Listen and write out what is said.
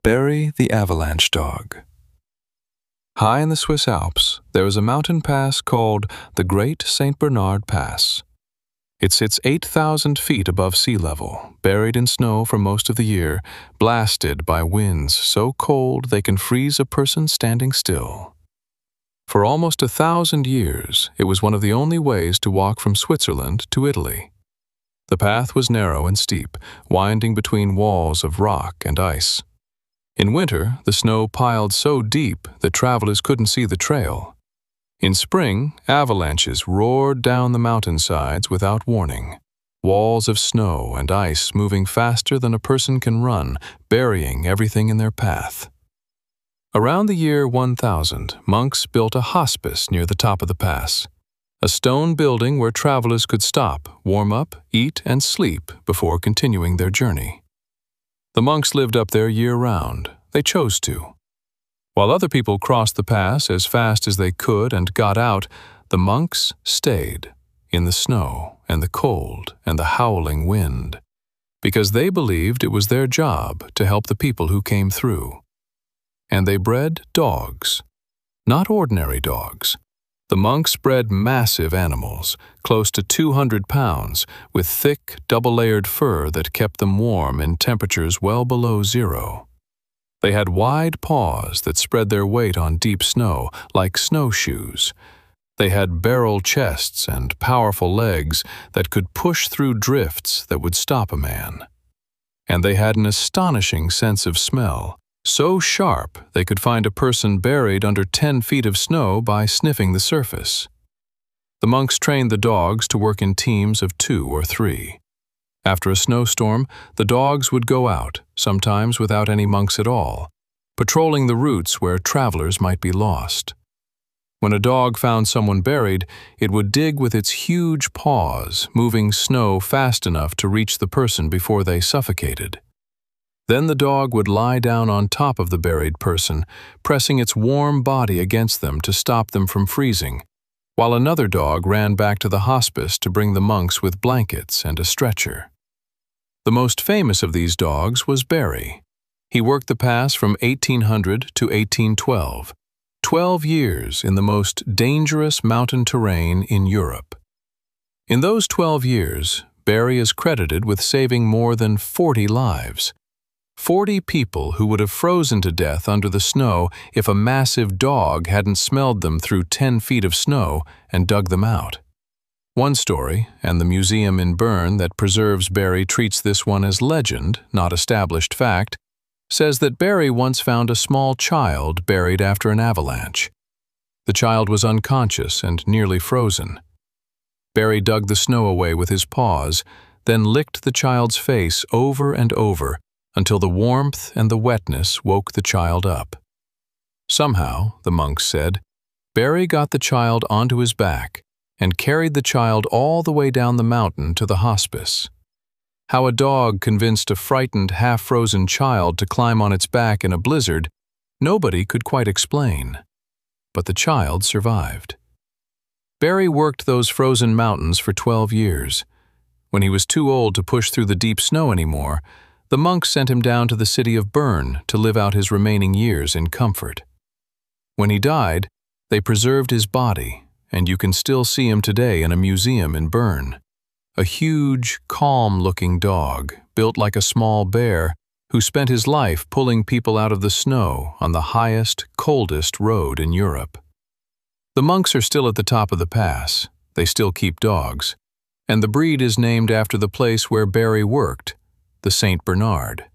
Barry the Avalanche Dog. High in the Swiss Alps, there is a mountain pass called the Great St. Bernard Pass. It sits 8,000 feet above sea level, buried in snow for most of the year, blasted by winds so cold they can freeze a person standing still. For almost 1,000 years, it was one of the only ways to walk from Switzerland to Italy. The path was narrow and steep, winding between walls of rock and ice. In winter, the snow piled so deep that travelers couldn't see the trail. In spring, avalanches roared down the mountainsides without warning, walls of snow and ice moving faster than a person can run, burying everything in their path. Around the year 1000, monks built a hospice near the top of the pass, a stone building where travelers could stop, warm up, eat, and sleep before continuing their journey. The monks lived up there year-round. They chose to. While other people crossed the pass as fast as they could and got out, the monks stayed in the snow and the cold and the howling wind, because they believed it was their job to help the people who came through. And they bred dogs, not ordinary dogs. The monks bred massive animals, close to 200 pounds, with thick, double-layered fur that kept them warm in temperatures well below zero. They had wide paws that spread their weight on deep snow, like snowshoes. They had barrel chests and powerful legs that could push through drifts that would stop a man. And they had an astonishing sense of smell, so sharp they could find a person buried under 10 feet of snow by sniffing the surface. The monks trained the dogs to work in teams of 2 or 3. After a snowstorm, the dogs would go out, sometimes without any monks at all, patrolling the routes where travelers might be lost. When a dog found someone buried, it would dig with its huge paws, moving snow fast enough to reach the person before they suffocated. Then the dog would lie down on top of the buried person, pressing its warm body against them to stop them from freezing, while another dog ran back to the hospice to bring the monks with blankets and a stretcher. The most famous of these dogs was Barry. He worked the pass from 1800 to 1812, 12 years in the most dangerous mountain terrain in Europe. In those 12 years, Barry is credited with saving more than 40 lives. 40 people who would have frozen to death under the snow if a massive dog hadn't smelled them through 10 feet of snow and dug them out. One story, and the museum in Bern that preserves Barry treats this one as legend, not established fact, says that Barry once found a small child buried after an avalanche. The child was unconscious and nearly frozen. Barry dug the snow away with his paws, then licked the child's face over and over until the warmth and the wetness woke the child up. Somehow, the monks said, Barry got the child onto his back and carried the child all the way down the mountain to the hospice. How a dog convinced a frightened, half-frozen child to climb on its back in a blizzard, nobody could quite explain. But the child survived. Barry worked those frozen mountains for 12 years. When he was too old to push through the deep snow anymore, the monks sent him down to the city of Bern to live out his remaining years in comfort. When he died, they preserved his body, and you can still see him today in a museum in Bern. A huge, calm-looking dog, built like a small bear, who spent his life pulling people out of the snow on the highest, coldest road in Europe. The monks are still at the top of the pass. They still keep dogs, and the breed is named after the place where Barry worked, the St. Bernard.